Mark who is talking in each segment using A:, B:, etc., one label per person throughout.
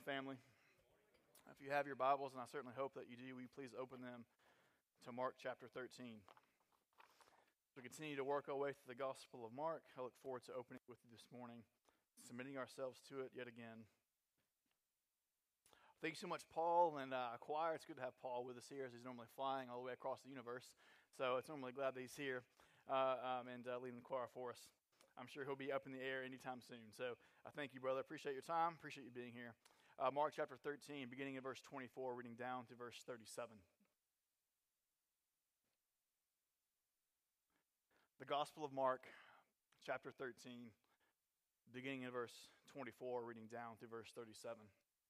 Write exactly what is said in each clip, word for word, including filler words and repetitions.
A: family. If you have your Bibles, and I certainly hope that you do, will you please open them to Mark chapter thirteen. As we continue to work our way through the Gospel of Mark, I look forward to opening with you this morning, submitting ourselves to it yet again. Thank you so much, Paul and uh, choir. It's good to have Paul with us here, as he's normally flying all the way across the universe. So it's normally glad that he's here uh, um, and uh, leading the choir for us. I'm sure he'll be up in the air anytime soon. So I thank you, brother. Appreciate your time. Appreciate you being here. Uh, Mark chapter thirteen, beginning in verse twenty-four, reading down to verse thirty-seven. The Gospel of Mark, chapter thirteen, beginning in verse twenty-four, reading down to verse thirty-seven.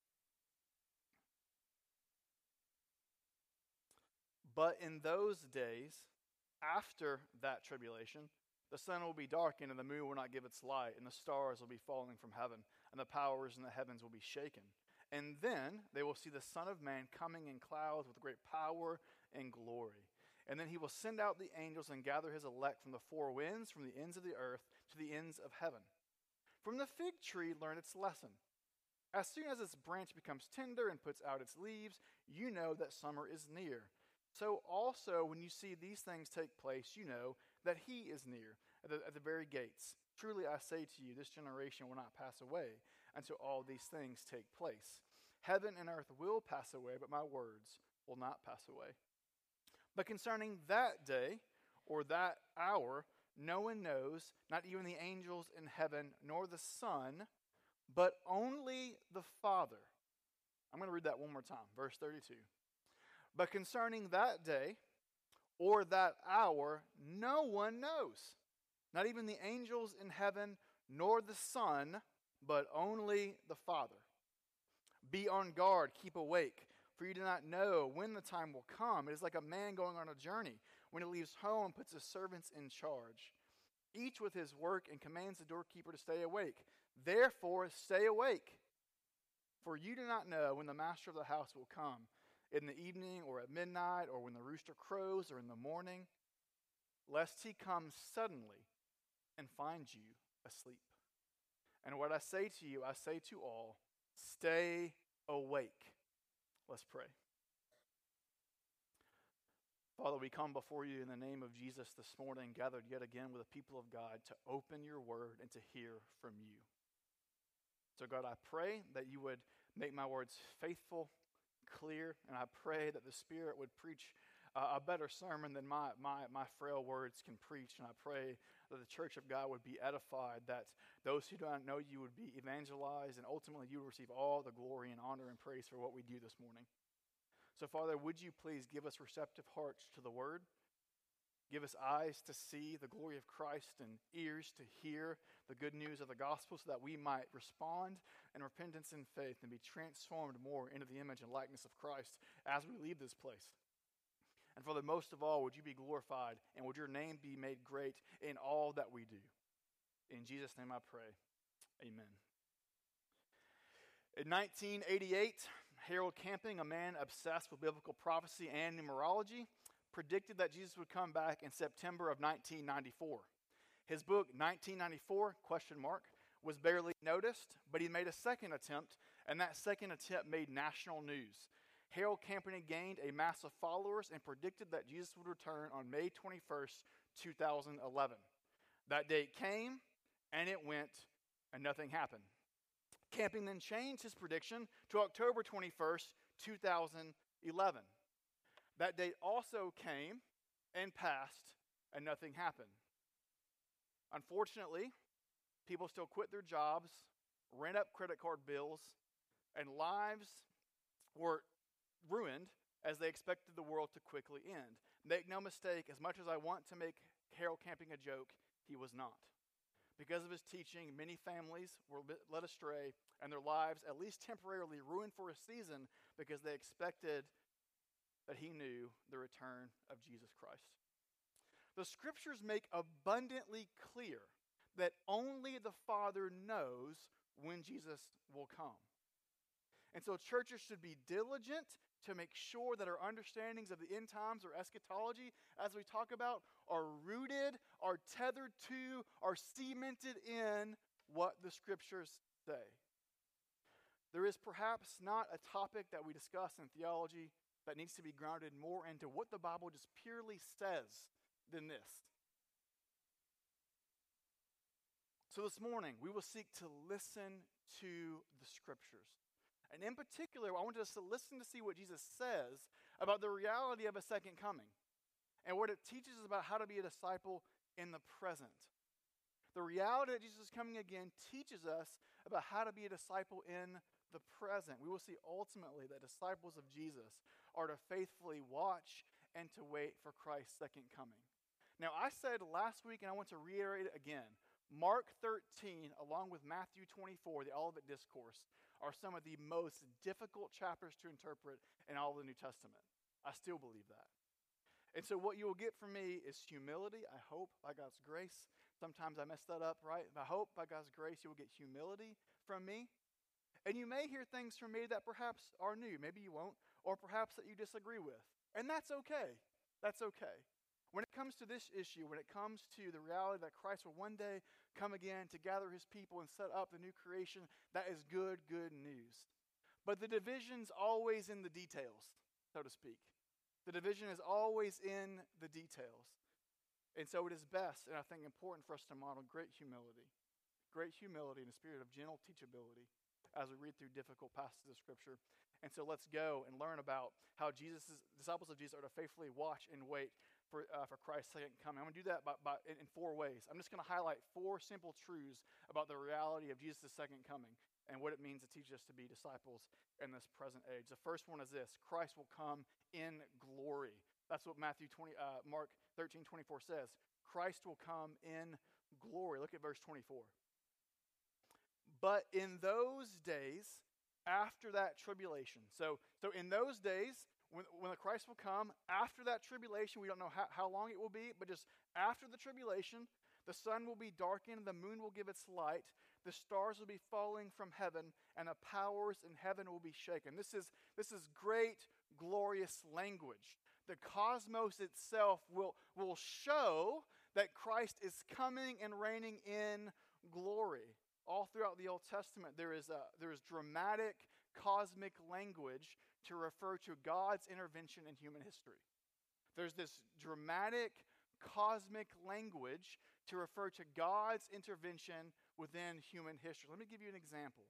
A: But in those days, after that tribulation, the sun will be darkened, and the moon will not give its light, and the stars will be falling from heaven, and the powers in the heavens will be shaken. And then they will see the Son of Man coming in clouds with great power and glory. And then he will send out the angels and gather his elect from the four winds, from the ends of the earth to the ends of heaven. From the fig tree learn its lesson. As soon as its branch becomes tender and puts out its leaves, you know that summer is near. So also, when you see these things take place, you know that he is near, at the, at the very gates. Truly I say to you, this generation will not pass away until all these things take place. Heaven and earth will pass away, but my words will not pass away. But concerning that day, or that hour, no one knows, not even the angels in heaven, nor the Son, but only the Father. I'm going to read that one more time, verse thirty-two. But concerning that day, or that hour, no one knows. Not even the angels in heaven, nor the Son, but only the Father. Be on guard, keep awake, for you do not know when the time will come. It is like a man going on a journey, when he leaves home and puts his servants in charge, each with his work, and commands the doorkeeper to stay awake. Therefore, stay awake, for you do not know when the master of the house will come, in the evening, or at midnight, or when the rooster crows, or in the morning, lest he come suddenly and find you asleep. And what I say to you, I say to all, stay awake. Let's pray. Father, we come before you in the name of Jesus this morning, gathered yet again with the people of God to open your word and to hear from you. So God, I pray that you would make my words faithful, clear, and I pray that the Spirit would preach uh, a better sermon than my, my, my frail words can preach. And I pray that the church of God would be edified, that those who don't know you would be evangelized, and ultimately you would receive all the glory and honor and praise for what we do this morning. So Father, would you please give us receptive hearts to the word? Give us eyes to see the glory of Christ and ears to hear the good news of the gospel, so that we might respond in repentance and faith and be transformed more into the image and likeness of Christ as we leave this place. And Father, most of all, would you be glorified, and would your name be made great in all that we do. In Jesus' name I pray. Amen. In nineteen eighty-eight, Harold Camping, a man obsessed with biblical prophecy and numerology, predicted that Jesus would come back in September of nineteen ninety-four. His book, nineteen ninety-four, question mark, was barely noticed, but he made a second attempt, and that second attempt made national news. Harold Camping gained a mass of followers and predicted that Jesus would return on May twenty-first, two thousand eleven. That date came, and it went, and nothing happened. Camping then changed his prediction to October twenty-first, two thousand eleven. That date also came and passed, and nothing happened. Unfortunately, people still quit their jobs, ran up credit card bills, and lives were ruined as they expected the world to quickly end. Make no mistake, as much as I want to make Harold Camping a joke, he was not. Because of his teaching, many families were led astray, and their lives, at least temporarily, ruined for a season because they expected that he knew the return of Jesus Christ. The scriptures make abundantly clear that only the Father knows when Jesus will come. And so churches should be diligent to make sure that our understandings of the end times or eschatology, as we talk about, are rooted, are tethered to, are cemented in what the scriptures say. There is perhaps not a topic that we discuss in theology that needs to be grounded more into what the Bible just purely says than this. So this morning, we will seek to listen to the Scriptures. And in particular, I want us to listen to see what Jesus says about the reality of a second coming and what it teaches us about how to be a disciple in the present. The reality that Jesus is coming again teaches us about how to be a disciple in the present. We will see ultimately that disciples of Jesus are to faithfully watch and to wait for Christ's second coming. Now, I said last week, and I want to reiterate it again, Mark thirteen, along with Matthew twenty-four, the Olivet Discourse, are some of the most difficult chapters to interpret in all of the New Testament. I still believe that. And so what you will get from me is humility, I hope, by God's grace. Sometimes I mess that up, right? I hope by God's grace you will get humility from me. And you may hear things from me that perhaps are new. Maybe you won't. Or perhaps that you disagree with. And that's okay. That's okay. When it comes to this issue, when it comes to the reality that Christ will one day come again to gather his people and set up the new creation, that is good, good news. But the division's always in the details, so to speak. The division is always in the details. And so it is best, and I think important for us to model great humility. Great humility and a spirit of gentle teachability as we read through difficult passages of Scripture. And so let's go and learn about how Jesus' disciples of Jesus are to faithfully watch and wait for uh, for Christ's second coming. I'm going to do that by, by, in, in four ways. I'm just going to highlight four simple truths about the reality of Jesus' second coming and what it means to teach us to be disciples in this present age. The first one is this: Christ will come in glory. That's what Matthew twenty, uh, Mark thirteen twenty-four says. Christ will come in glory. Look at verse twenty-four. But in those days, after that tribulation. So, so in those days, when, when the Christ will come, after that tribulation, we don't know how, how long it will be, but just after the tribulation, the sun will be darkened, the moon will give its light, the stars will be falling from heaven, and the powers in heaven will be shaken. This is, this is great, glorious language. The cosmos itself will, will show that Christ is coming and reigning in glory. All throughout the Old Testament, there is, a, there is dramatic, cosmic language to refer to God's intervention in human history. There's this dramatic, cosmic language to refer to God's intervention within human history. Let me give you an example.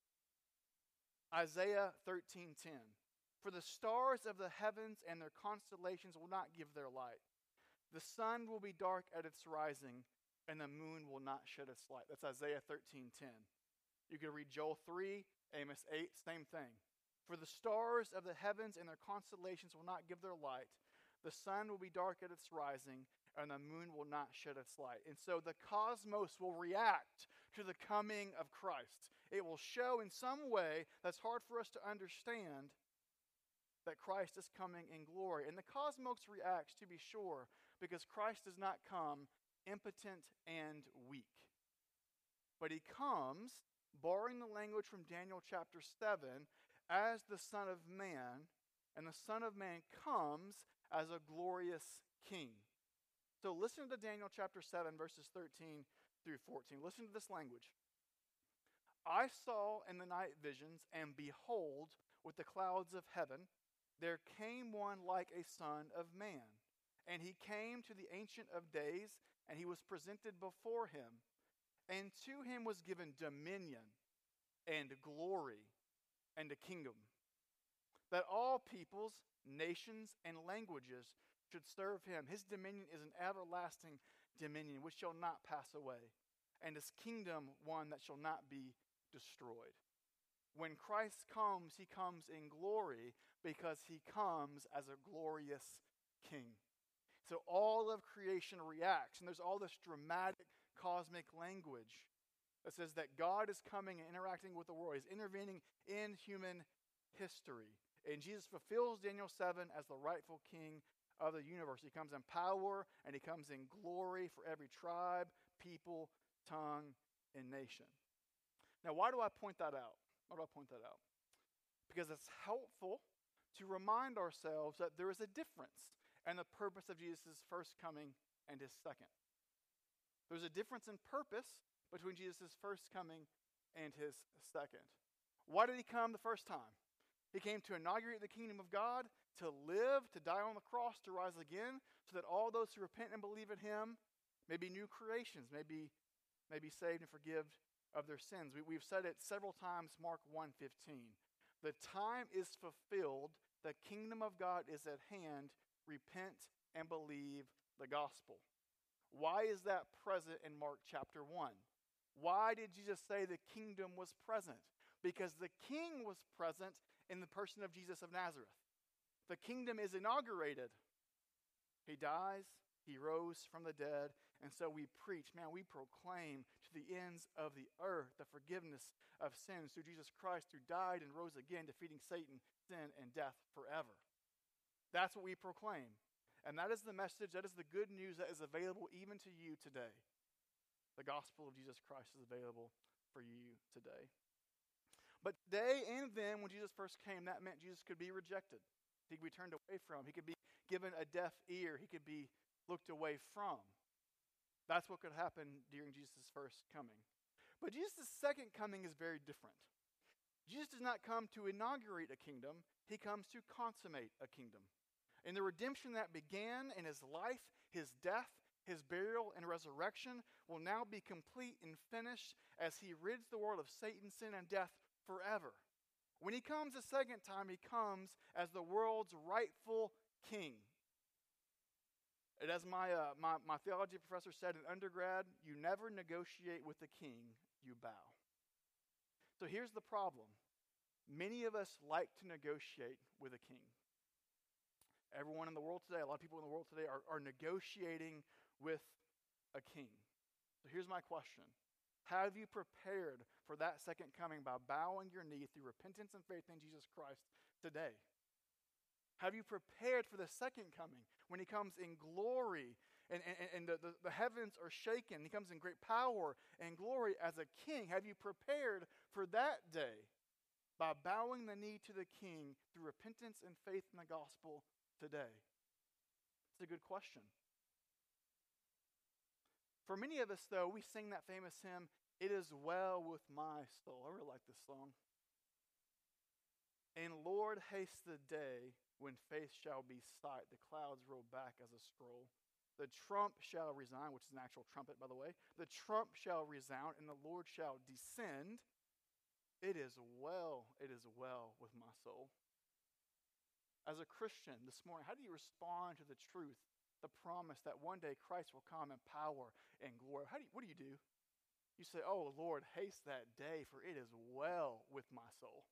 A: Isaiah thirteen ten. For the stars of the heavens and their constellations will not give their light. The sun will be dark at its rising, and the moon will not shed its light. That's Isaiah thirteen ten. You can read Joel three, Amos eight, same thing. For the stars of the heavens and their constellations will not give their light. The sun will be dark at its rising, and the moon will not shed its light. And so the cosmos will react to the coming of Christ. It will show in some way that's hard for us to understand that Christ is coming in glory. And the cosmos reacts, to be sure, because Christ does not come impotent and weak. But he comes, borrowing the language from Daniel chapter seven, as the Son of Man, and the Son of Man comes as a glorious King. So listen to Daniel chapter seven, verses thirteen through fourteen. Listen to this language. I saw in the night visions, and behold, with the clouds of heaven, there came one like a son of man. And he came to the Ancient of Days, and he was presented before him. And to him was given dominion and glory and a kingdom, that all peoples, nations, and languages should serve him. His dominion is an everlasting dominion which shall not pass away, and his kingdom one that shall not be destroyed. When Christ comes, he comes in glory because he comes as a glorious King. So all of creation reacts, and there's all this dramatic cosmic language that says that God is coming and interacting with the world. He's intervening in human history. And Jesus fulfills Daniel seven as the rightful King of the universe. He comes in power, and he comes in glory for every tribe, people, tongue, and nation. Now, why do I point that out? Why do I point that out? Because it's helpful to remind ourselves that there is a difference in the purpose of Jesus' first coming and his second. There's a difference in purpose between Jesus' first coming and his second. Why did he come the first time? He came to inaugurate the kingdom of God, to live, to die on the cross, to rise again, so that all those who repent and believe in him may be new creations, may be, may be saved and forgiven of their sins. We, we've said it several times, Mark one fifteen. The time is fulfilled, the kingdom of God is at hand, repent and believe the gospel. Why is that present in Mark chapter one? Why did Jesus say the kingdom was present? Because the king was present in the person of Jesus of Nazareth. The kingdom is inaugurated. He dies, he rose from the dead, and so we preach, man, we proclaim to the ends of the earth the forgiveness of sins through Jesus Christ, who died and rose again, defeating Satan, sin, and death forever. That's what we proclaim. And that is the message, that is the good news that is available even to you today. The gospel of Jesus Christ is available for you today. But today and then, when Jesus first came, that meant Jesus could be rejected. He could be turned away from. He could be given a deaf ear. He could be looked away from. That's what could happen during Jesus' first coming. But Jesus' second coming is very different. Jesus does not come to inaugurate a kingdom. He comes to consummate a kingdom. And the redemption that began in his life, his death, his burial, and resurrection will now be complete and finished as he rids the world of Satan, sin, and death forever. When he comes a second time, he comes as the world's rightful king. And as my, uh, my, my theology professor said in undergrad, you never negotiate with the king, you bow. So here's the problem. Many of us like to negotiate with a king. Everyone in the world today, a lot of people in the world today are, are negotiating with a king. So here's my question. Have you prepared for that second coming by bowing your knee through repentance and faith in Jesus Christ today? Have you prepared for the second coming when he comes in glory and, and, and the, the, the heavens are shaken? He comes in great power and glory as a king. Have you prepared for that day by bowing the knee to the king through repentance and faith in the gospel today? It's a good question. For many of us, though, we sing that famous hymn, "It is well with my soul." I really like this song. And Lord, haste the day when faith shall be sight, the clouds roll back as a scroll. The trump shall resound, which is an actual trumpet, by the way. The trump shall resound, and the Lord shall descend. It is well, it is well with my soul. As a Christian this morning, how do you respond to the truth, the promise that one day Christ will come in power and glory? How do you, what do you do? You say, "Oh Lord, haste that day, for it is well with my soul."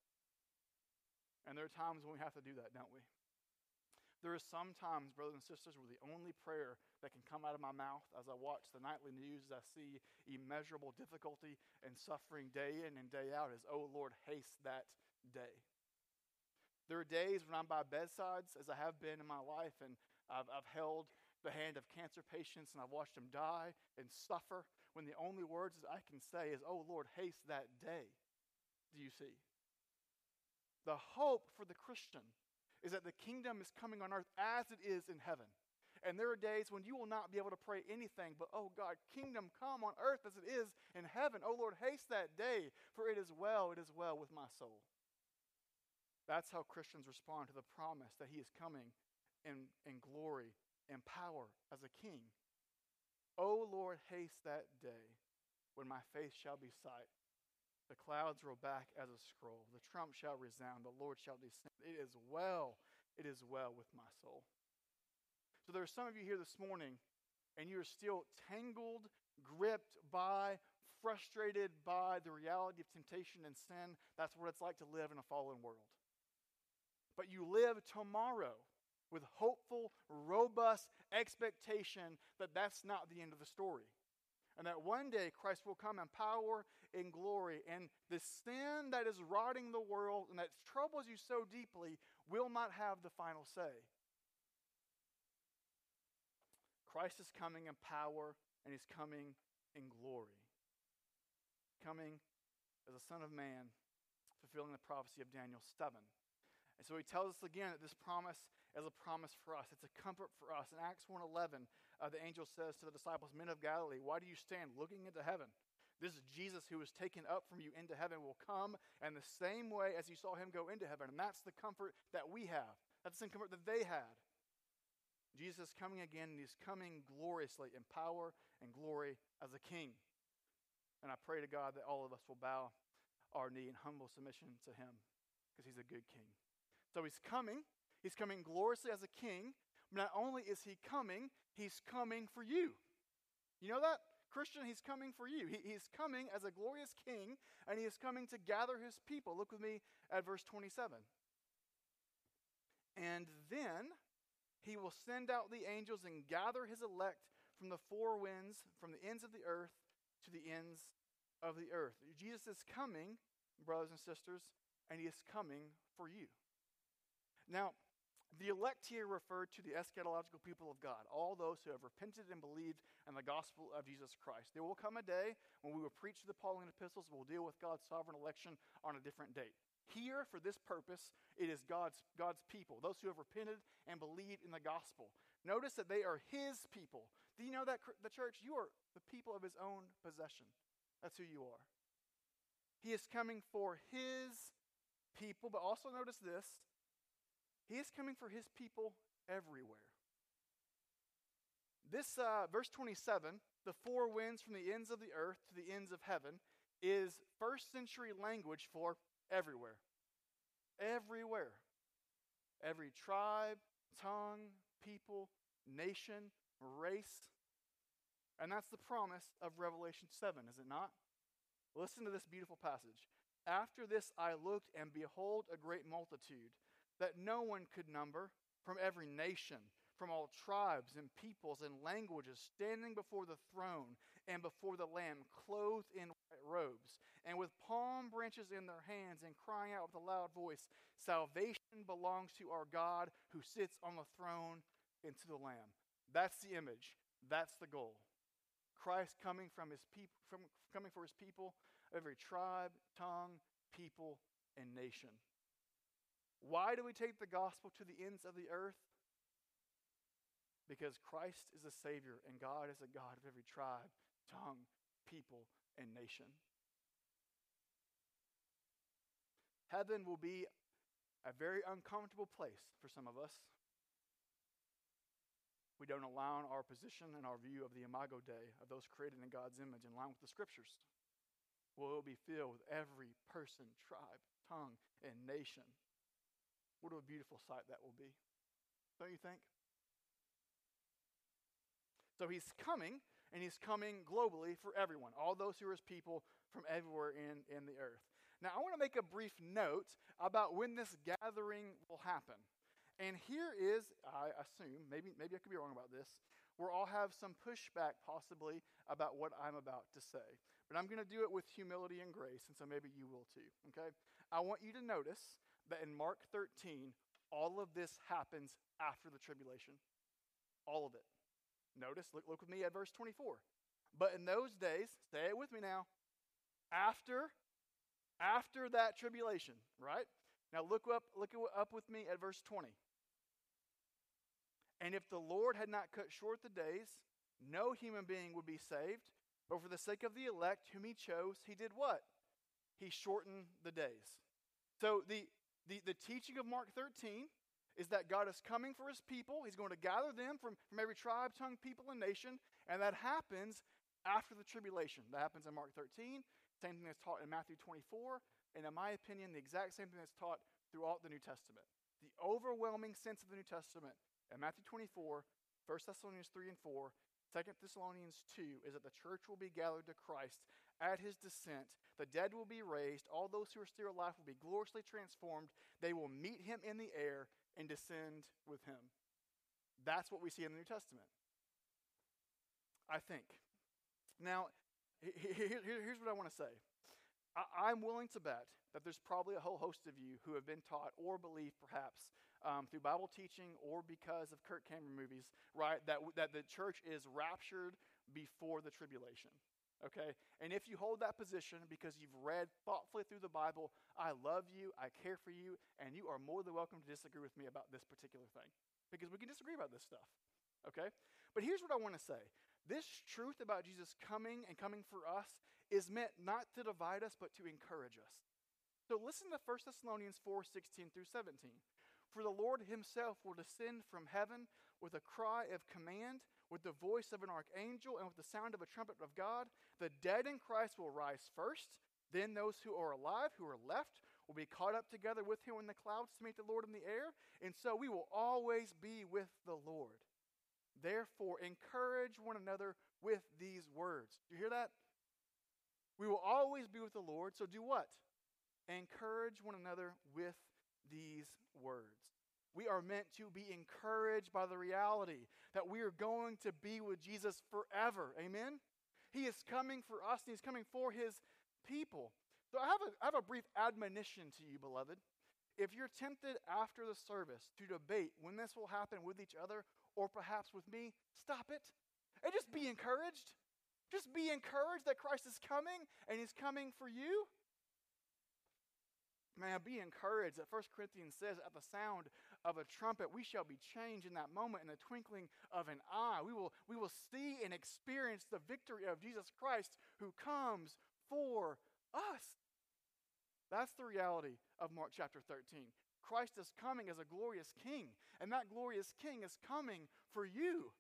A: And there are times when we have to do that, don't we? There are some times, brothers and sisters, where the only prayer that can come out of my mouth as I watch the nightly news, as I see immeasurable difficulty and suffering day in and day out, is, "Oh Lord, haste that day." There are days when I'm by bedsides, as I have been in my life, and I've, I've held the hand of cancer patients and I've watched them die and suffer, when the only words that I can say is, "Oh Lord, haste that day." Do you see? The hope for the Christian is that the kingdom is coming on earth as it is in heaven. And there are days when you will not be able to pray anything but, "Oh God, kingdom come on earth as it is in heaven. Oh Lord, haste that day, for it is well, it is well with my soul." That's how Christians respond to the promise that he is coming in, in glory and power as a king. "Oh Lord, haste that day when my face shall be sight. The clouds roll back as a scroll. The trump shall resound. The Lord shall descend. It is well, it is well with my soul." So there are some of you here this morning, and you are still tangled, gripped by, frustrated by the reality of temptation and sin. That's what it's like to live in a fallen world. But you live tomorrow with hopeful, robust expectation that that's not the end of the story. And that one day Christ will come in power and glory, and the sin that is rotting the world and that troubles you so deeply will not have the final say. Christ is coming in power, and he's coming in glory. Coming as a Son of Man, fulfilling the prophecy of Daniel seven. And so he tells us again that this promise is a promise for us. It's a comfort for us. In Acts one eleven, uh, the angel says to the disciples, "Men of Galilee, why do you stand looking into heaven? This Jesus who was taken up from you into heaven will come in the same way as you saw him go into heaven. And that's the comfort that we have. That's the same comfort that they had. Jesus is coming again, and he's coming gloriously in power and glory as a king. And I pray to God that all of us will bow our knee in humble submission to him, because he's a good king. So he's coming. He's coming gloriously as a king. Not only is he coming, he's coming for you. You know that? Christian, he's coming for you. He, he's coming as a glorious king, and he is coming to gather his people. Look with me at verse twenty-seven. And then he will send out the angels and gather his elect from the four winds, from the ends of the earth to the ends of the earth. Jesus is coming, brothers and sisters, and he is coming for you. Now, the elect here referred to the eschatological people of God, all those who have repented and believed in the gospel of Jesus Christ. There will come a day when we will preach the Pauline epistles, we'll deal with God's sovereign election on a different date. Here, for this purpose, it is God's, God's people, those who have repented and believed in the gospel. Notice that they are his people. Do you know that, the church? You are the people of his own possession. That's who you are. He is coming for his people, but also notice this. He is coming for his people everywhere. This uh, verse twenty-seven, the four winds from the ends of the earth to the ends of heaven, is first century language for everywhere. Everywhere. Every tribe, tongue, people, nation, race. And that's the promise of Revelation seven, is it not? Listen to this beautiful passage. After this I looked, and behold, a great multitude that no one could number, from every nation, from all tribes and peoples and languages, standing before the throne and before the Lamb, clothed in white robes, and with palm branches in their hands, and crying out with a loud voice, "Salvation belongs to our God who sits on the throne and to the Lamb." That's the image. That's the goal. Christ coming from his people, from coming for his people, every tribe, tongue, people, and nation. Why do we take the gospel to the ends of the earth? Because Christ is a Savior, and God is a God of every tribe, tongue, people, and nation. Heaven will be a very uncomfortable place for some of us. We don't align our position and our view of the Imago Dei, of those created in God's image, in line with the Scriptures. Well, it will be filled with every person, tribe, tongue, and nation. What a beautiful sight that will be. Don't you think? So he's coming, and he's coming globally for everyone, all those who are his people from everywhere in, in the earth. Now, I want to make a brief note about when this gathering will happen. And here is, I assume, maybe, maybe I could be wrong about this, where I'll have some pushback possibly about what I'm about to say. But I'm going to do it with humility and grace, and so maybe you will too, okay? I want you to notice that in Mark thirteen, all of this happens after the tribulation. All of it. Notice, look, look with me at verse twenty-four. But in those days, say it with me now, after, after that tribulation, right? Now look up, look up with me at verse twenty. And if the Lord had not cut short the days, no human being would be saved, but for the sake of the elect whom he chose, he did what? He shortened the days. So the The, the teaching of Mark thirteen is that God is coming for his people. He's going to gather them from, from every tribe, tongue, people, and nation. And that happens after the tribulation. That happens in Mark thirteen. Same thing that's taught in Matthew twenty-four. And in my opinion, the exact same thing that's taught throughout the New Testament. The overwhelming sense of the New Testament in Matthew twenty-four, First Thessalonians three and four, Second Thessalonians two is that the church will be gathered to Christ at his descent. The dead will be raised. All those who are still alive will be gloriously transformed. They will meet him in the air and descend with him. That's what we see in the New Testament, I think. Now, here's what I want to say. I'm willing to bet that there's probably a whole host of you who have been taught or believe perhaps um, through Bible teaching or because of Kirk Cameron movies, right, that, that the church is raptured before the tribulation. Okay, and if you hold that position because you've read thoughtfully through the Bible, I love you, I care for you, and you are more than welcome to disagree with me about this particular thing, because we can disagree about this stuff, okay? But here's what I want to say. This truth about Jesus coming and coming for us is meant not to divide us, but to encourage us. So listen to First Thessalonians four, sixteen through seventeen. For the Lord himself will descend from heaven with a cry of command, with the voice of an archangel, and with the sound of a trumpet of God. The dead in Christ will rise first. Then those who are alive, who are left, will be caught up together with him in the clouds to meet the Lord in the air. And so we will always be with the Lord. Therefore, encourage one another with these words. Do you hear that? We will always be with the Lord. So do what? Encourage one another with these words. We are meant to be encouraged by the reality that we are going to be with Jesus forever. Amen? He is coming for us, and he's coming for his people. So I have a, I have a brief admonition to you, beloved. If you're tempted after the service to debate when this will happen with each other or perhaps with me, stop it and just be encouraged. Just be encouraged that Christ is coming and he's coming for you. Man, be encouraged that First Corinthians says, at the sound of a trumpet, we shall be changed in that moment, in the twinkling of an eye. We will, we will see and experience the victory of Jesus Christ who comes for us. That's the reality of Mark chapter thirteen. Christ is coming as a glorious king, and that glorious king is coming for you.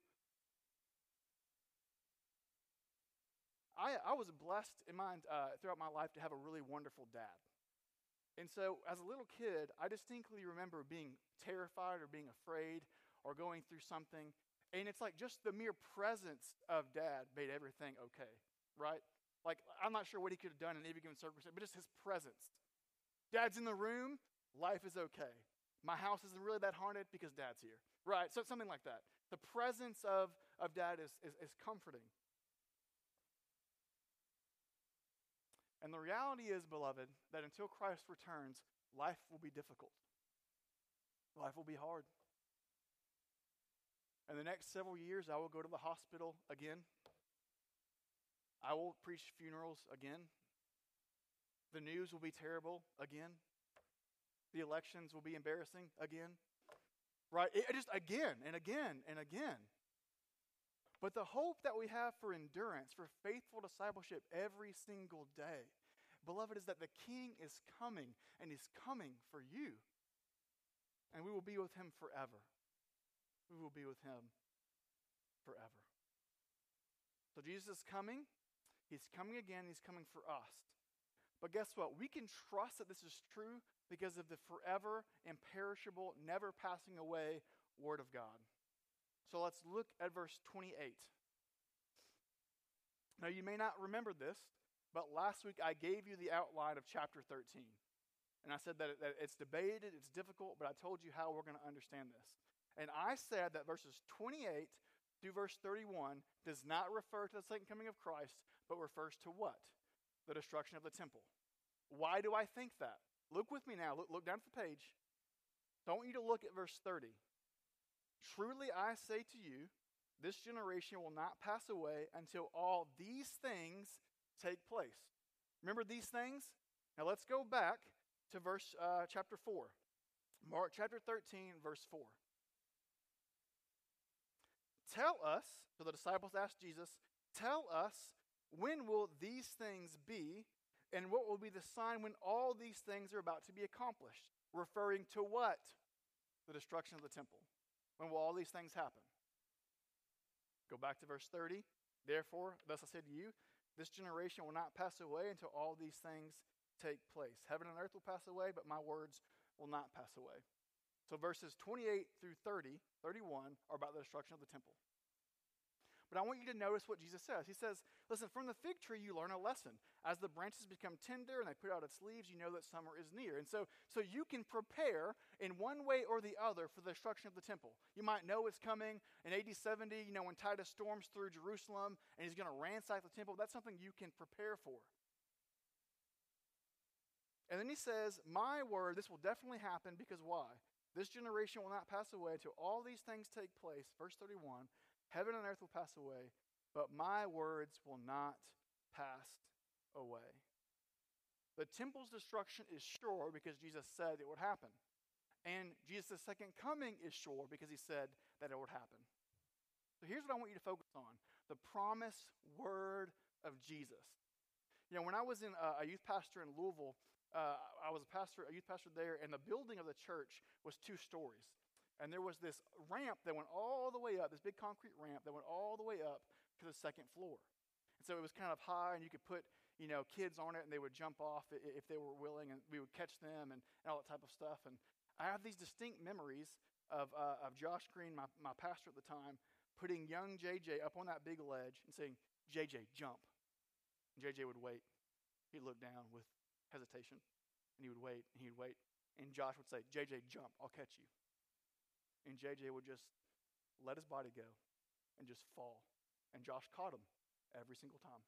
A: I, I was blessed in my, uh, throughout my life to have a really wonderful dad. And so as a little kid, I distinctly remember being terrified or being afraid or going through something. And it's like just the mere presence of dad made everything okay, right? Like, I'm not sure what he could have done in any given circumstance, but just his presence. Dad's in the room, life is okay. My house isn't really that haunted because dad's here, right? So something like that. The presence of, of dad is, is, is comforting. And the reality is, beloved, that until Christ returns, life will be difficult. Life will be hard. In the next several years, I will go to the hospital again. I will preach funerals again. The news will be terrible again. The elections will be embarrassing again. Right? It, it just again and again and again. But the hope that we have for endurance, for faithful discipleship every single day, beloved, is that the King is coming, and he's coming for you. And we will be with him forever. We will be with him forever. So Jesus is coming. He's coming again. He's coming for us. But guess what? We can trust that this is true because of the forever, imperishable, never passing away Word of God. So let's look at verse twenty-eight. Now, you may not remember this, but last week I gave you the outline of chapter thirteen. And I said that, it, that it's debated, it's difficult, but I told you how we're going to understand this. And I said that verses twenty-eight through verse thirty-one does not refer to the second coming of Christ, but refers to what? The destruction of the temple. Why do I think that? Look with me now. Look, look down at the page. I want you to look at verse thirty. Truly I say to you, this generation will not pass away until all these things take place. Remember these things? Now let's go back to verse uh, chapter four. Mark chapter thirteen, verse four. Tell us, so the disciples asked Jesus, tell us, when will these things be, and what will be the sign when all these things are about to be accomplished? Referring to what? The destruction of the temple. When will all these things happen? Go back to verse thirty. Therefore, thus I said to you, this generation will not pass away until all these things take place. Heaven and earth will pass away, but my words will not pass away. So verses twenty-eight through thirty, thirty-one are about the destruction of the temple. But I want you to notice what Jesus says. He says, listen, from the fig tree you learn a lesson. As the branches become tender and they put out its leaves, you know that summer is near. And so, so you can prepare in one way or the other for the destruction of the temple. You might know it's coming in A D seventy, you know, when Titus storms through Jerusalem and he's going to ransack the temple. That's something you can prepare for. And then he says, my word, this will definitely happen because why? This generation will not pass away until all these things take place. Verse thirty-one, heaven and earth will pass away, but my words will not pass away. The temple's destruction is sure because Jesus said it would happen. And Jesus' second coming is sure because he said that it would happen. So here's what I want you to focus on. the promised word of Jesus. You know, when I was in uh, a youth pastor in Louisville, uh, I was a pastor, a youth pastor there, and the building of the church was two stories. And there was this ramp that went all the way up, this big concrete ramp that went all the way up to the second floor. And so it was kind of high, and you could put, you know, kids on it, and they would jump off if they were willing, and we would catch them and, and all that type of stuff. And I have these distinct memories of uh, of Josh Green, my, my pastor at the time, putting young J J up on that big ledge and saying, J J, jump. And J J would wait. He'd look down with hesitation, and he would wait, and he would wait. And Josh would say, J J, jump, I'll catch you. And J J would just let his body go and just fall. And Josh caught him every single time.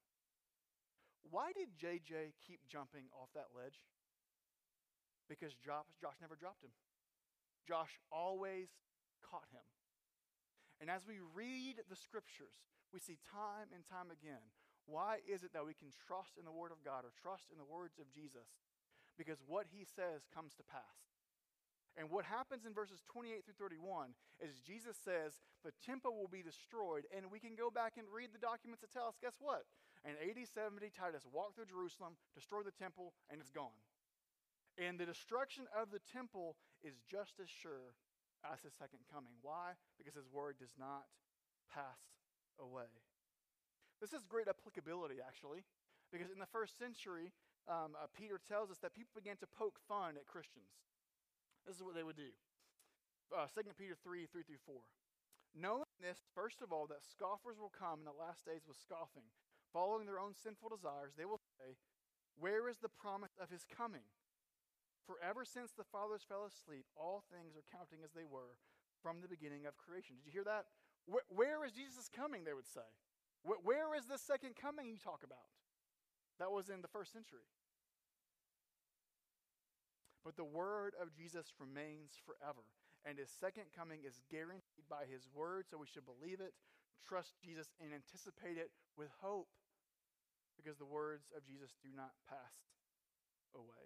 A: Why did J J keep jumping off that ledge? Because Josh, Josh never dropped him. Josh always caught him. And as we read the scriptures, we see time and time again, why is it that we can trust in the word of God or trust in the words of Jesus? Because what he says comes to pass. And what happens in verses twenty-eight through thirty-one is Jesus says the temple will be destroyed, and we can go back and read the documents that tell us, guess what? In A D seventy, Titus walked through Jerusalem, destroyed the temple, and it's gone. And the destruction of the temple is just as sure as his second coming. Why? Because his word does not pass away. This has great applicability, actually, because in the first century, um, uh, Peter tells us that people began to poke fun at Christians. This is what they would do. Uh, Second Peter three, three through four. Knowing this, first of all, that scoffers will come in the last days with scoffing, following their own sinful desires, they will say, where is the promise of his coming? For ever since the fathers fell asleep, all things are counting as they were from the beginning of creation. Did you hear that? Where, where is Jesus coming, they would say. Where, where is the second coming you talk about? That was in the first century. But the word of Jesus remains forever, and his second coming is guaranteed by his word, so we should believe it, trust Jesus, and anticipate it with hope, because the words of Jesus do not pass away.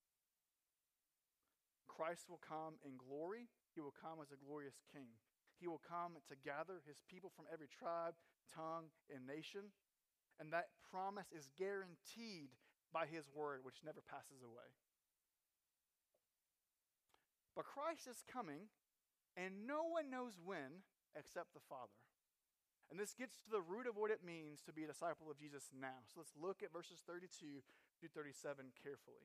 A: Christ will come in glory. He will come as a glorious king. He will come to gather his people from every tribe, tongue, and nation. And that promise is guaranteed by his word, which never passes away. But Christ is coming, and no one knows when except the Father. And this gets to the root of what it means to be a disciple of Jesus now. So let's look at verses thirty-two through thirty-seven carefully.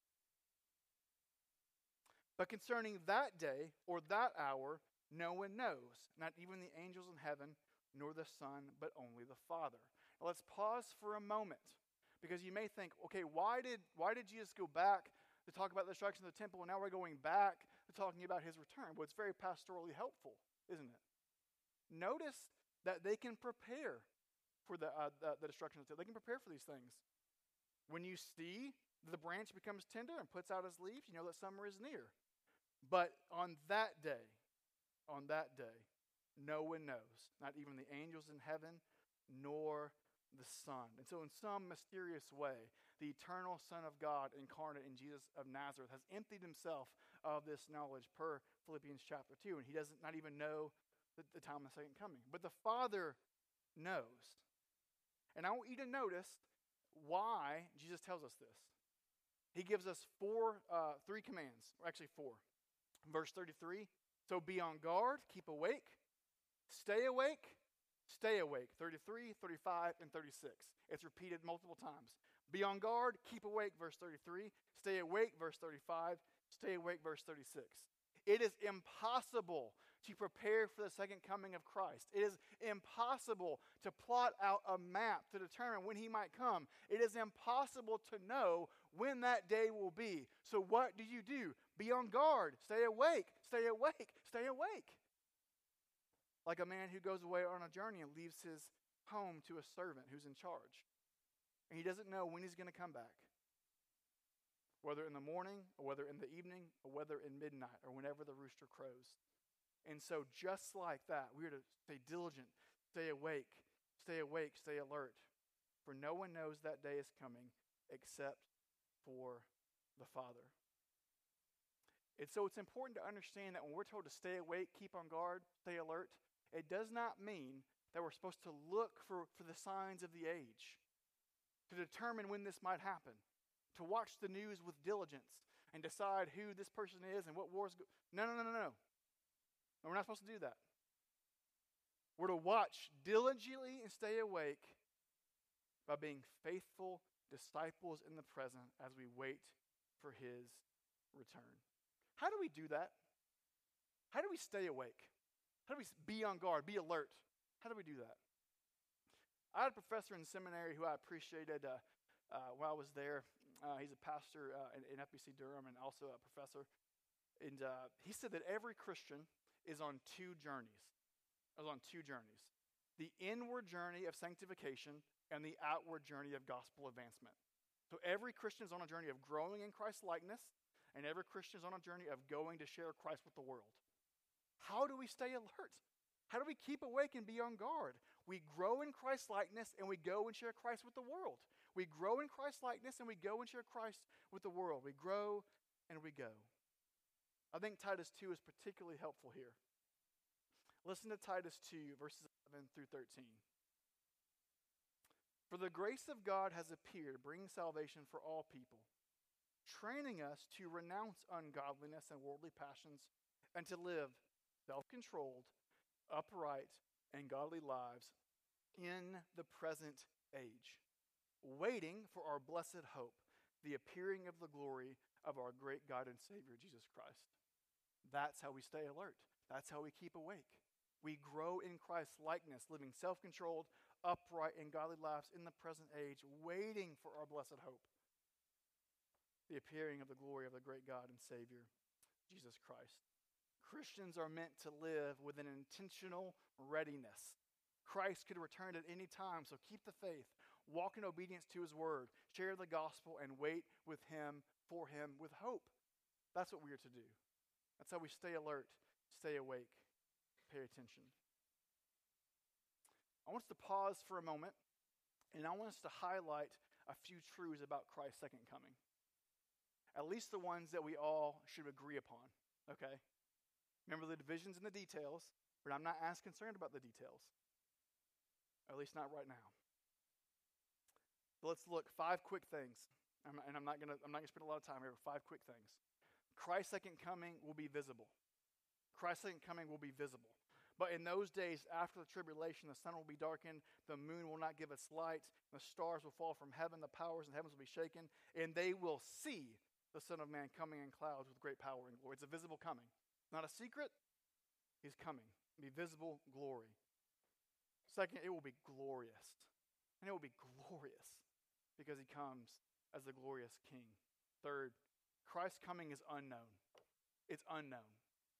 A: But concerning that day or that hour, no one knows, not even the angels in heaven, nor the Son, but only the Father. Now let's pause for a moment, because you may think, okay, why did why did Jesus go back to talk about the destruction of the temple, and now we're going back to talking about his return? Well, it's very pastorally helpful, isn't it? Notice that they can prepare for the, uh, the, the destruction of the temple. They can prepare for these things. When you see the branch becomes tender and puts out its leaves, you know that summer is near. But on that day, on that day, no one knows, not even the angels in heaven, nor the Son. And so in some mysterious way, the eternal Son of God incarnate in Jesus of Nazareth has emptied himself of this knowledge per Philippians chapter two, and he doesn't not even know the, the time of the second coming. But the Father knows. And I want you to notice why Jesus tells us this. He gives us four, uh, three commands, or actually four. Verse thirty-three, so be on guard, keep awake, stay awake, stay awake. thirty-three, thirty-five, and thirty-six. It's repeated multiple times. Be on guard, keep awake, verse thirty-three. Stay awake, verse thirty-five. Stay awake, verse thirty-six. It is impossible to prepare for the second coming of Christ. It is impossible to plot out a map to determine when he might come. It is impossible to know when that day will be. So what do you do? Be on guard. Stay awake. Stay awake. Stay awake. Like a man who goes away on a journey and leaves his home to a servant who's in charge. And he doesn't know when he's going to come back. Whether in the morning, or whether in the evening, or whether in midnight, or whenever the rooster crows. And so just like that, we are to stay diligent, stay awake, stay awake, stay alert. For no one knows that day is coming except for the Father. And so it's important to understand that when we're told to stay awake, keep on guard, stay alert, it does not mean that we're supposed to look for, for the signs of the age, to determine when this might happen, to watch the news with diligence and decide who this person is and what wars go. No, no, no, no, no. We're not supposed to do that. We're to watch diligently and stay awake by being faithful disciples in the present as we wait for his return. How do we do that? How do we stay awake? How do we be on guard, be alert? How do we do that? I had a professor in seminary who I appreciated uh, uh, while I was there. Uh, he's a pastor uh, in, in F B C Durham and also a professor. And uh, he said that every Christian is on two journeys. Is on two journeys. The inward journey of sanctification and the outward journey of gospel advancement. So every Christian is on a journey of growing in Christ's likeness, and every Christian is on a journey of going to share Christ with the world. How do we stay alert? How do we keep awake and be on guard? We grow in Christ's likeness and we go and share Christ with the world. We grow in Christ's likeness and we go and share Christ with the world. We grow and we go. I think Titus two is particularly helpful here. Listen to Titus two, verses eleven through thirteen. For the grace of God has appeared, bringing salvation for all people, training us to renounce ungodliness and worldly passions and to live self-controlled, upright, and godly lives in the present age, waiting for our blessed hope, the appearing of the glory of our great God and Savior, Jesus Christ. That's how we stay alert. That's how we keep awake. We grow in Christ's likeness, living self-controlled, upright, and godly lives in the present age, waiting for our blessed hope, the appearing of the glory of the great God and Savior, Jesus Christ. Christians are meant to live with an intentional readiness. Christ could return at any time, so keep the faith, walk in obedience to his word, share the gospel, and wait with him, for him, with hope. That's what we are to do. That's how we stay alert, stay awake, pay attention. I want us to pause for a moment, and I want us to highlight a few truths about Christ's second coming. At least the ones that we all should agree upon, okay? Remember the divisions and the details, but I'm not as concerned about the details. Or at least not right now. But let's look, five quick things. I'm not, and I'm not gonna I'm not gonna spend a lot of time here, but five quick things. Christ's second coming will be visible. Christ's second coming will be visible. But in those days after the tribulation, the sun will be darkened, the moon will not give its light, the stars will fall from heaven, the powers in the heavens will be shaken, and they will see the Son of Man coming in clouds with great power and glory. It's a visible coming. Not a secret. He's coming. It'll be visible glory. Second, it will be glorious. And it will be glorious because he comes as the glorious King. Third, Christ's coming is unknown. It's unknown.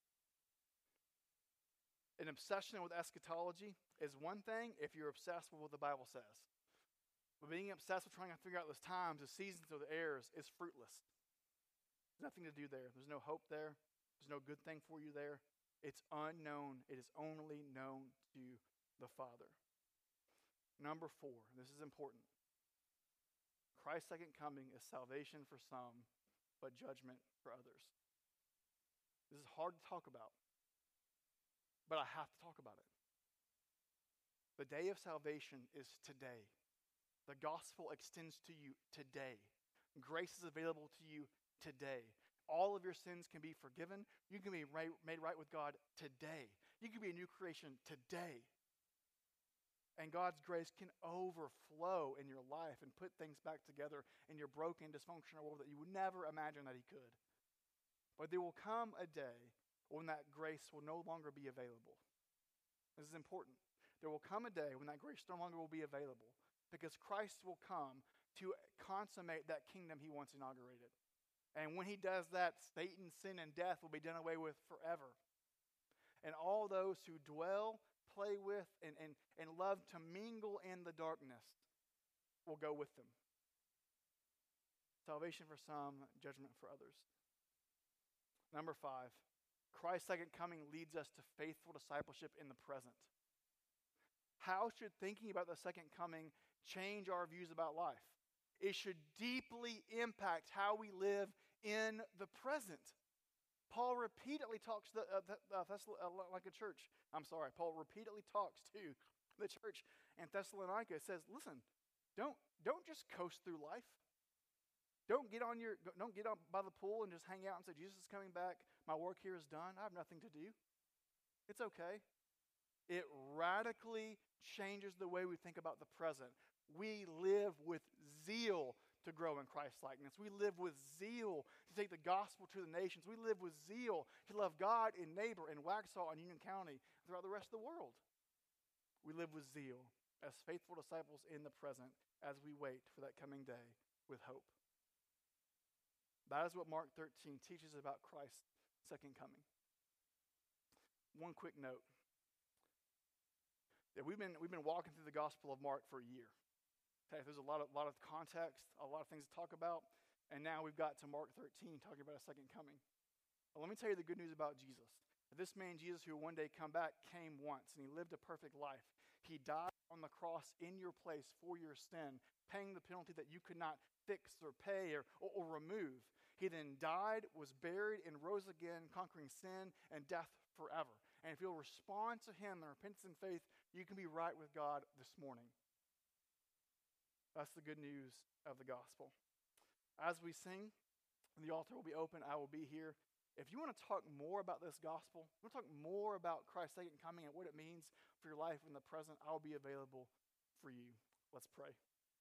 A: An obsession with eschatology is one thing if you're obsessed with what the Bible says. But being obsessed with trying to figure out those times, the seasons, or the eras is fruitless. There's nothing to do there. There's no hope there. There's no good thing for you there. It's unknown. It is only known to the Father. Number four, this is important. Christ's second coming is salvation for some, but judgment for others. This is hard to talk about, but I have to talk about it. The day of salvation is today. The gospel extends to you today. Grace is available to you today. All of your sins can be forgiven. You can be right, made right with God today. You can be a new creation today. And God's grace can overflow in your life and put things back together in your broken, dysfunctional world that you would never imagine that he could. But there will come a day when that grace will no longer be available. This is important. There will come a day when that grace no longer will be available because Christ will come to consummate that kingdom he once inaugurated. And when he does that, Satan, sin, and death will be done away with forever. And all those who dwell, play with, and, and, and love to mingle in the darkness will go with them. Salvation for some, judgment for others. Number five, Christ's second coming leads us to faithful discipleship in the present. How should thinking about the second coming change our views about life? It should deeply impact how we live in the present. Paul repeatedly talks to the, uh, the uh, Thessalonica church. I'm sorry, Paul repeatedly talks to The church in Thessalonica says, listen, don't, don't just coast through life. Don't get on your don't get on by the pool and just hang out and say, Jesus is coming back. My work here is done. I have nothing to do. It's okay. It radically changes the way we think about the present. We live with zeal to grow in Christ likeness. We live with zeal to take the gospel to the nations. We live with zeal to love God and neighbor in Waxhaw and Union County and throughout the rest of the world. We live with zeal as faithful disciples in the present as we wait for that coming day with hope. That is what Mark thirteen teaches about Christ's second coming. One quick note. Yeah, we've been we've been walking through the Gospel of Mark for a year. Okay, there's a lot of lot of context, a lot of things to talk about, and now we've got to Mark thirteen talking about a second coming. Well, let me tell you the good news about Jesus. This man Jesus, who one day come back, came once, and he lived a perfect life. He died on the cross in your place for your sin, paying the penalty that you could not fix or pay or, or, or remove. He then died, was buried, and rose again, conquering sin and death forever. And if you'll respond to him in repentance and faith, you can be right with God this morning. That's the good news of the gospel. As we sing, the altar will be open. I will be here. If you want to talk more about this gospel, you want to talk more about Christ's second coming and what it means for your life in the present, I'll be available for you. Let's pray.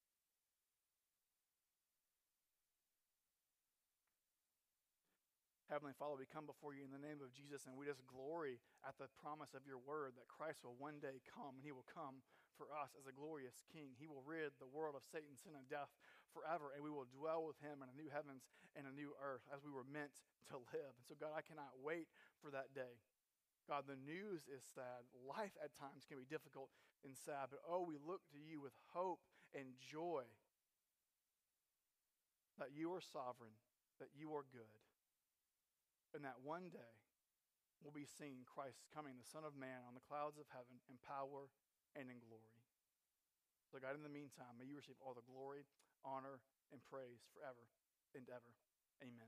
A: Heavenly Father, we come before you in the name of Jesus, and we just glory at the promise of your word that Christ will one day come, and he will come for us as a glorious king. He will rid the world of Satan, sin, and death forever, and we will dwell with him in a new heavens and a new earth as we were meant to live. And so, God, I cannot wait for that day. God, the news is sad. Life at times can be difficult and sad, but oh, we look to you with hope and joy that you are sovereign, that you are good, and that one day we'll be seeing Christ coming, the Son of Man, on the clouds of heaven in power and in glory. So God, in the meantime, may you receive all the glory, honor, and praise forever and ever. Amen.